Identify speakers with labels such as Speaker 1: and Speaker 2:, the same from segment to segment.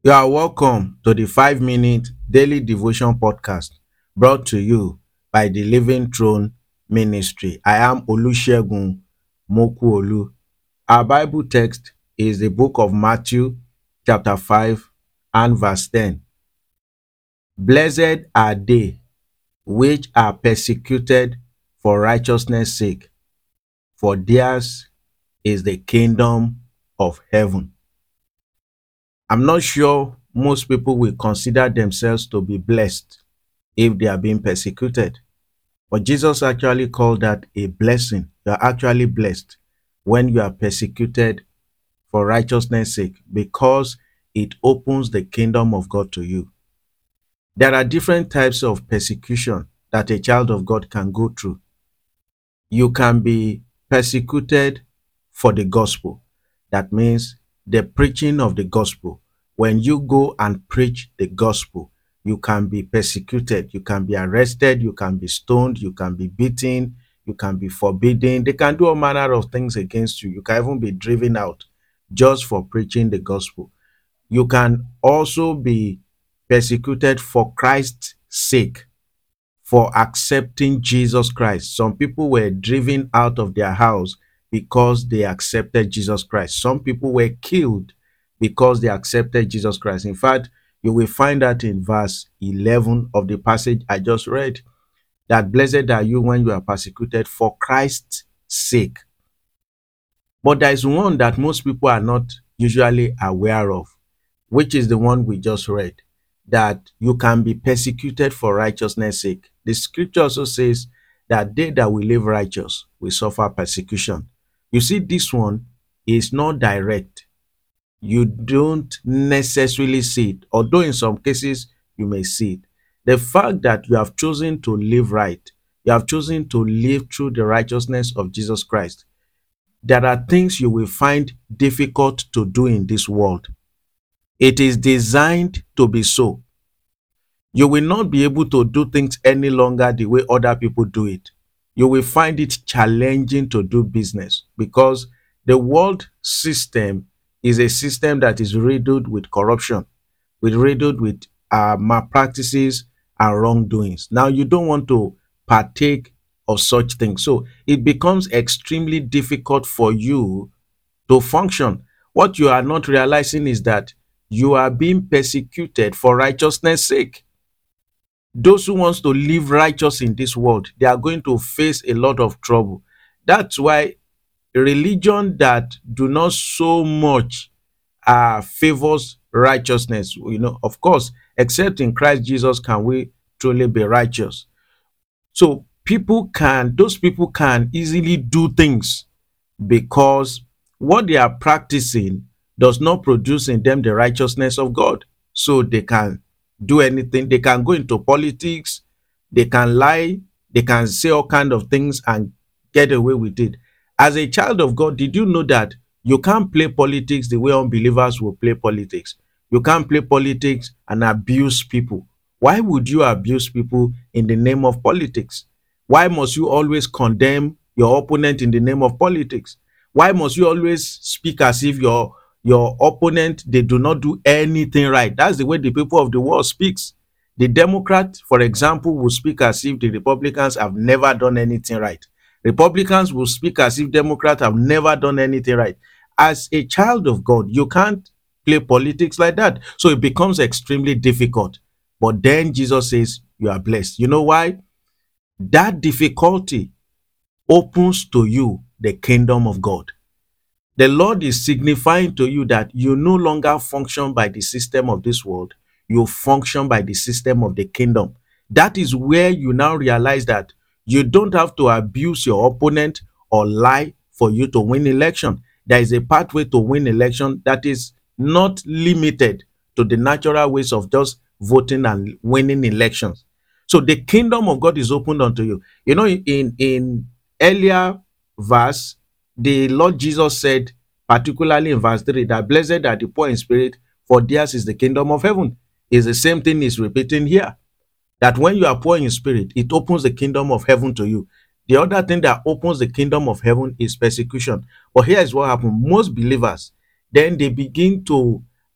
Speaker 1: You are welcome to the 5 Minute Daily Devotion Podcast brought to you by the Living Throne Ministry. I am Olusegun Mokuolu. Our Bible text is the book of Matthew, chapter 5, and verse 10. Blessed are they which are persecuted for righteousness' sake, for theirs is the kingdom of heaven. I'm not sure most people will consider themselves to be blessed if they are being persecuted. But Jesus actually called that a blessing. You are actually blessed when you are persecuted for righteousness' sake because it opens the kingdom of God to you. There are different types of persecution that a child of God can go through. You can be persecuted for the gospel. That means the preaching of the gospel. When you go and preach the gospel, you can be persecuted, you can be arrested, you can be stoned, you can be beaten, you can be forbidden. They can do all manner of things against you. You can even be driven out just for preaching the gospel. You can also be persecuted for Christ's sake, for accepting Jesus Christ. Some people were driven out of their house because they accepted Jesus Christ. Some people were killed because they accepted Jesus Christ. In fact, you will find that in verse 11 of the passage I just read, that blessed are you when you are persecuted for Christ's sake. But there is one that most people are not usually aware of, which is the one we just read, that you can be persecuted for righteousness' sake. The scripture also says that they that will live righteous will suffer persecution. You see, this one is not direct. You don't necessarily see it, although in some cases you may see it. The fact that you have chosen to live right, you have chosen to live through the righteousness of Jesus Christ, there are things you will find difficult to do in this world. It is designed to be so. You will not be able to do things any longer the way other people do it. You will find it challenging to do business because the world system is a system that is riddled with corruption, riddled with malpractices and wrongdoings. Now, you don't want to partake of such things. So it becomes extremely difficult for you to function. What you are not realizing is that you are being persecuted for righteousness' sake. Those who wants to live righteous in this world, they are going to face a lot of trouble. That's why religion that do not so much favors righteousness, of course, except in Christ Jesus can we truly be righteous. So those people can easily do things because what they are practicing does not produce in them the righteousness of God. So they can do anything. They can go into politics, they can lie, they can say all kind of things and get away with it. As a child of God, did you know that you can't play politics the way unbelievers will play politics? You can't play politics and abuse people. Why would you abuse people in the name of politics? Why must you always condemn your opponent in the name of politics? Why must you always speak as if your opponent, they do not do anything right? That's the way the people of the world speaks. The Democrat, for example, will speak as if the Republicans have never done anything right. Republicans will speak as if Democrats have never done anything right. As a child of God, you can't play politics like that. So it becomes extremely difficult. But then Jesus says, you are blessed. You know why? That difficulty opens to you the kingdom of God. The Lord is signifying to you that you no longer function by the system of this world, you function by the system of the kingdom. That is where you now realize that you don't have to abuse your opponent or lie for you to win election. There is a pathway to win election that is not limited to the natural ways of just voting and winning elections. So the kingdom of God is opened unto you. You know, in earlier verse, the Lord Jesus said, particularly in verse 3, that blessed are the poor in spirit, for theirs is the kingdom of heaven. Is the same thing he's repeating here. That when you are poor in spirit, it opens the kingdom of heaven to you. The other thing that opens the kingdom of heaven is persecution. But here is what happened. Most believers, then they begin to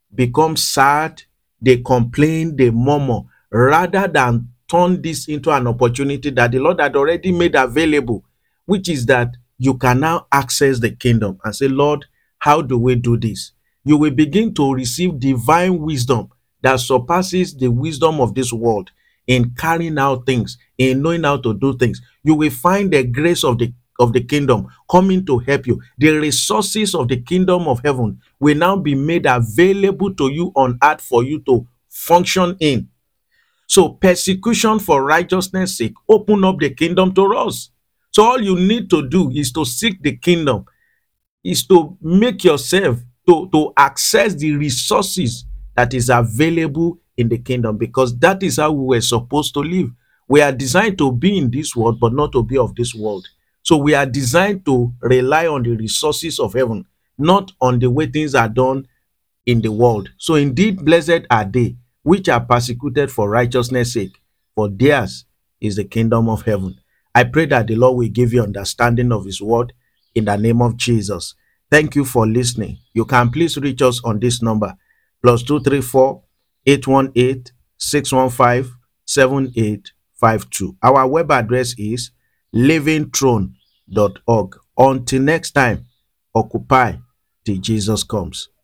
Speaker 1: become sad, they complain, they murmur, rather than turn this into an opportunity that the Lord had already made available, which is that you can now access the kingdom and say, Lord, how do we do this? You will begin to receive divine wisdom that surpasses the wisdom of this world in carrying out things, in knowing how to do things. You will find the grace of the kingdom coming to help you. The resources of the kingdom of heaven will now be made available to you on earth for you to function in. So persecution for righteousness' sake open up the kingdom to us. So all you need to do is to seek the kingdom, is to make yourself to access the resources that is available in the kingdom, because that is how we were supposed to live. We are designed to be in this world, but not to be of this world. So we are designed to rely on the resources of heaven, not on the way things are done in the world. So indeed, blessed are they which are persecuted for righteousness' sake, for theirs is the kingdom of heaven. I pray that the Lord will give you understanding of his word in the name of Jesus. Thank you for listening. You can please reach us on this number, +234 818 615 7852. Our web address is livingthrone.org. Until next time, occupy till Jesus comes.